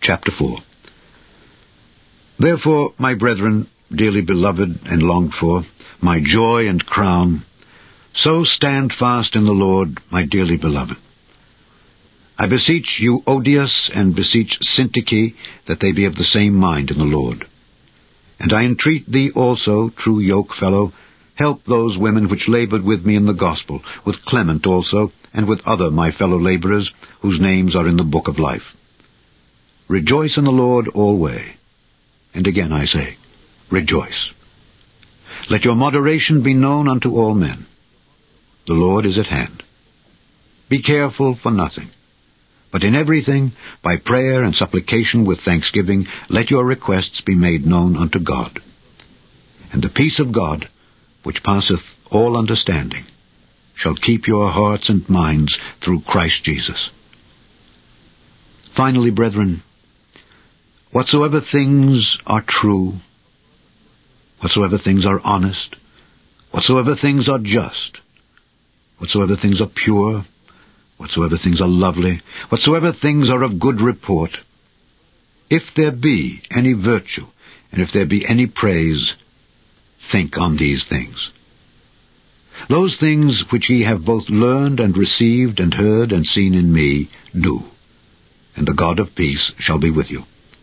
chapter 4. Therefore, my brethren, dearly beloved and longed for, my joy and crown, so stand fast in the Lord, my dearly beloved. I beseech Euodias and beseech Syntyche that they be of the same mind in the Lord. And I entreat thee also, true yokefellow, help those women which labored with me in the gospel, with Clement also, and with other my fellow laborers, whose names are in the book of life. Rejoice in the Lord alway. And again I say, rejoice. Let your moderation be known unto all men. The Lord is at hand. Be careful for nothing, but in everything, by prayer and supplication with thanksgiving, let your requests be made known unto God. And the peace of God, which passeth all understanding, shall keep your hearts and minds through Christ Jesus. Finally, brethren, whatsoever things are true, whatsoever things are honest, whatsoever things are just, whatsoever things are pure, whatsoever things are lovely, whatsoever things are of good report, if there be any virtue, and if there be any praise, think on these things. Those things which ye have both learned and received and heard and seen in me, do, and the God of peace shall be with you.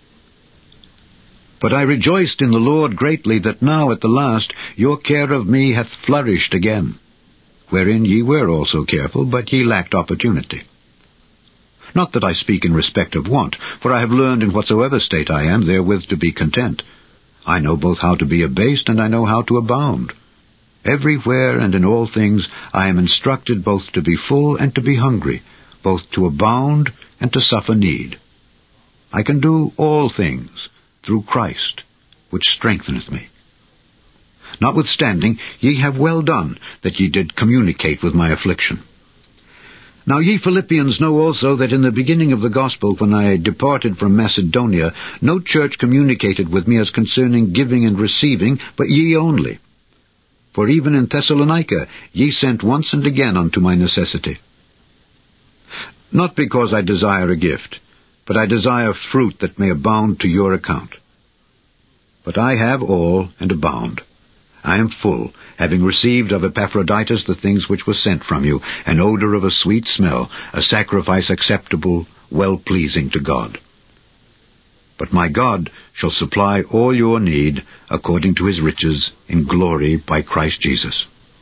But I rejoiced in the Lord greatly that now at the last your care of me hath flourished again, wherein ye were also careful, but ye lacked opportunity. Not that I speak in respect of want, for I have learned in whatsoever state I am therewith to be content. I know both how to be abased, and I know how to abound. Everywhere and in all things I am instructed both to be full and to be hungry, both to abound and to suffer need. I can do all things through Christ, which strengtheneth me. Notwithstanding, ye have well done that ye did communicate with my affliction. Now ye Philippians know also that in the beginning of the gospel, when I departed from Macedonia, no church communicated with me as concerning giving and receiving, but ye only. For even in Thessalonica ye sent once and again unto my necessity. Not because I desire a gift, but I desire fruit that may abound to your account. But I have all and abound. I am full, having received of Epaphroditus the things which were sent from you, an odor of a sweet smell, a sacrifice acceptable, well-pleasing to God. But my God shall supply all your need according to his riches in glory by Christ Jesus.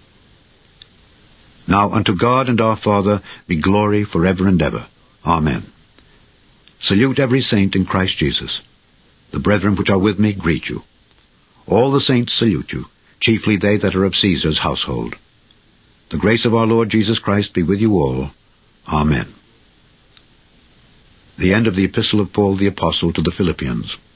Now unto God and our Father be glory forever and ever. Amen. Salute every saint in Christ Jesus. The brethren which are with me greet you. All the saints salute you, chiefly they that are of Caesar's household. The grace of our Lord Jesus Christ be with you all. Amen. The end of the Epistle of Paul the Apostle to the Philippians.